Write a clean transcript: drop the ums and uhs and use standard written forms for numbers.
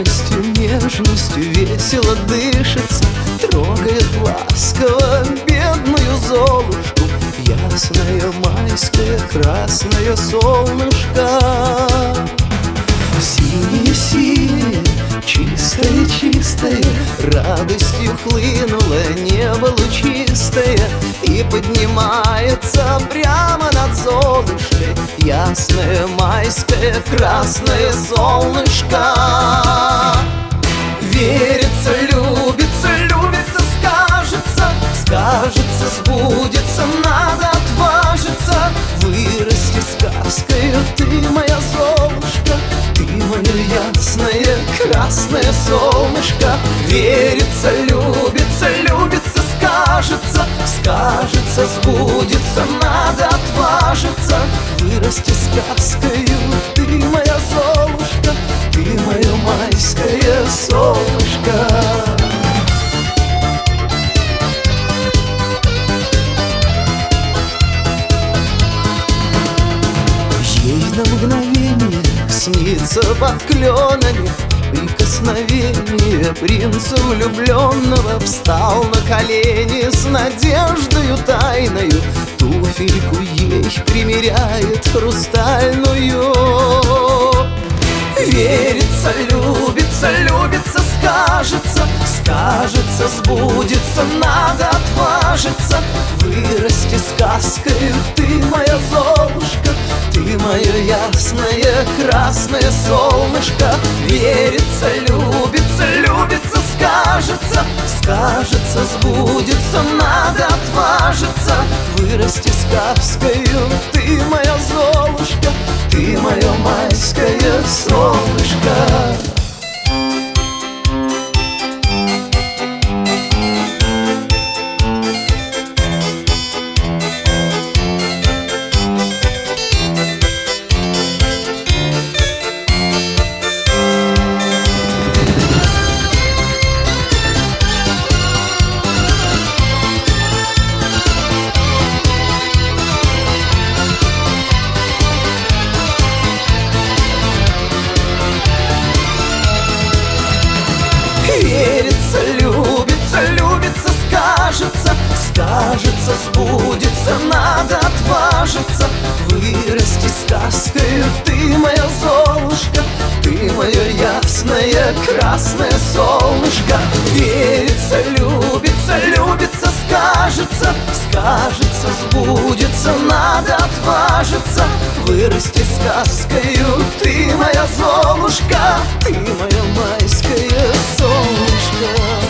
юностью, нежностью весело дышится, трогает ласково бедную Золушку. Ясное майское красное солнышко, синее-синее, чистое-чистое, радостью хлынуло небо лучистое и поднимается прямо над Золушкой ясное майское красное солнышко. Верится, любится, любится, скажется, скажется, сбудется, надо отважиться. Вырасти сказкою ты, моя Золушка, ты мое ясное красное солнышко. Верится, любится, любится, скажется, скажется, сбудется, надо отважиться. Вырасти сказкою ты, моя Золушка, ты мое майское солнышко. Ей на мгновение снится под кленами прикосновение принца влюбленного. Встал на колени с надеждою тайною, туфельку ей примеряет хрустальную. Верится, любится, любится, скажется, скажется, сбудется, надо отважиться. Вырасти сказкою ты, моя Золушка, ты мое ясное красное солнышко. Верится, любится, любится, скажется, скажется, сбудется, надо отважиться. Вырасти сказкою ты, моя Золушка, ты мое майское солнышко. Верится, любится, любится, скажется, скажется, сбудется, надо отважиться. Вырасти сказкою ты, моя Золушка, ты мое ясное красное солнышко. Верится, любится, любится, скажется, скажется, сбудется, надо отважиться. Вырасти сказкою ты, моя